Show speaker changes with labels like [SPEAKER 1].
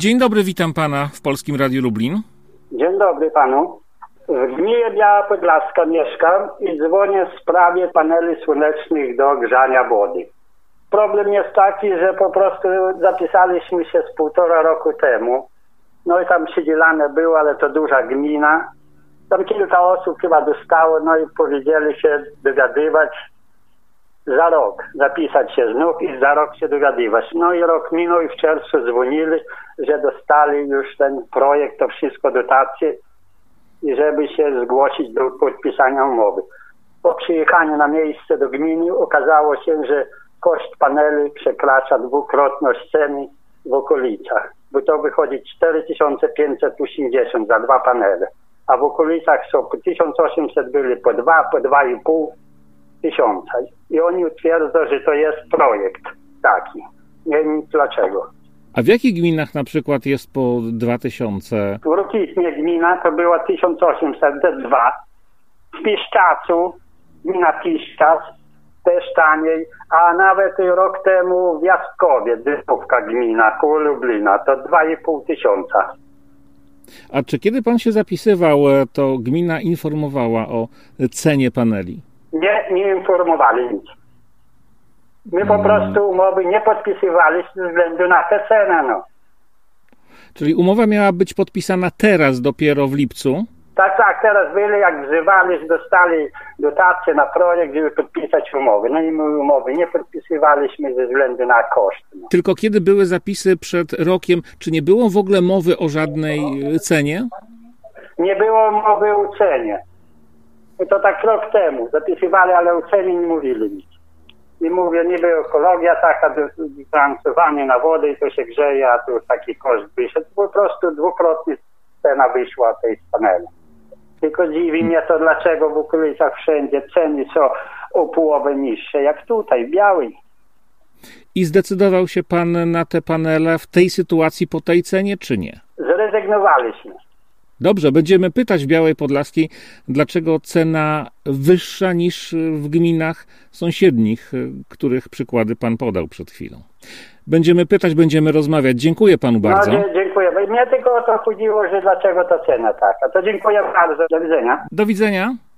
[SPEAKER 1] Dzień dobry, witam pana w Polskim Radiu Lublin.
[SPEAKER 2] Dzień dobry panu. W gminie Biała Podlaska mieszkam i dzwonię w sprawie paneli słonecznych do grzania wody. Problem jest taki, że po prostu zapisaliśmy się z 1,5 roku temu. No i tam przydzielane było, ale to duża gmina. Tam kilka osób chyba dostało, no i powiedzieli się dogadywać za rok. Zapisać się znów i za rok się dogadywać. No i rok minął i w czerwcu dzwonili, że dostali już ten projekt, to wszystko dotacje i żeby się zgłosić do podpisania umowy. Po przyjechaniu na miejsce do gminy okazało się, że koszt paneli przekracza dwukrotność ceny w okolicach, bo to wychodzi 4580 za 2 panele, a w okolicach są po 1800 byli po 2, po 2,5 tysiąca. I oni twierdzą, że to jest projekt taki. Nie wiem dlaczego.
[SPEAKER 1] A w jakich gminach na przykład jest po 2000?
[SPEAKER 2] W Rokitnie gmina to była 1802. W Piszczacu, gmina Piszczac, też taniej, a nawet rok temu w Jaskowie, Dybówka gmina, koło Lublina, to 2,5 tysiąca.
[SPEAKER 1] A czy kiedy pan się zapisywał, to gmina informowała o cenie paneli?
[SPEAKER 2] Nie informowali nic. My po prostu umowy nie podpisywali ze względu na tę cenę, no.
[SPEAKER 1] Czyli umowa miała być podpisana teraz, dopiero w lipcu?
[SPEAKER 2] Tak, teraz byli, jak wzywali, że dostali dotację na projekt, żeby podpisać umowy. No i my umowy nie podpisywaliśmy ze względu na koszt. No.
[SPEAKER 1] Tylko kiedy były zapisy przed rokiem, czy nie było w ogóle mowy o żadnej cenie?
[SPEAKER 2] Nie było mowy o cenie. To tak rok temu zapisywali, ale o cenie nie mówili nic. I mówię, niby ekologia taka, bilansowanie na wodę i to się grzeje, a tu taki koszt wyszedł. Po prostu dwukrotnie cena wyszła tej paneli. Tylko dziwi mnie to, dlaczego w okolicach wszędzie ceny są o połowę niższe, jak tutaj, w Białej.
[SPEAKER 1] I zdecydował się pan na te panele w tej sytuacji po tej cenie, czy nie?
[SPEAKER 2] Zrezygnowaliśmy.
[SPEAKER 1] Dobrze, będziemy pytać w Białej Podlaskiej, dlaczego cena wyższa niż w gminach sąsiednich, których przykłady pan podał przed chwilą. Będziemy pytać, będziemy rozmawiać. Dziękuję panu bardzo.
[SPEAKER 2] No, dziękuję. Mnie tylko o to chodziło, że dlaczego ta cena taka. To dziękuję bardzo. Do widzenia.
[SPEAKER 1] Do widzenia.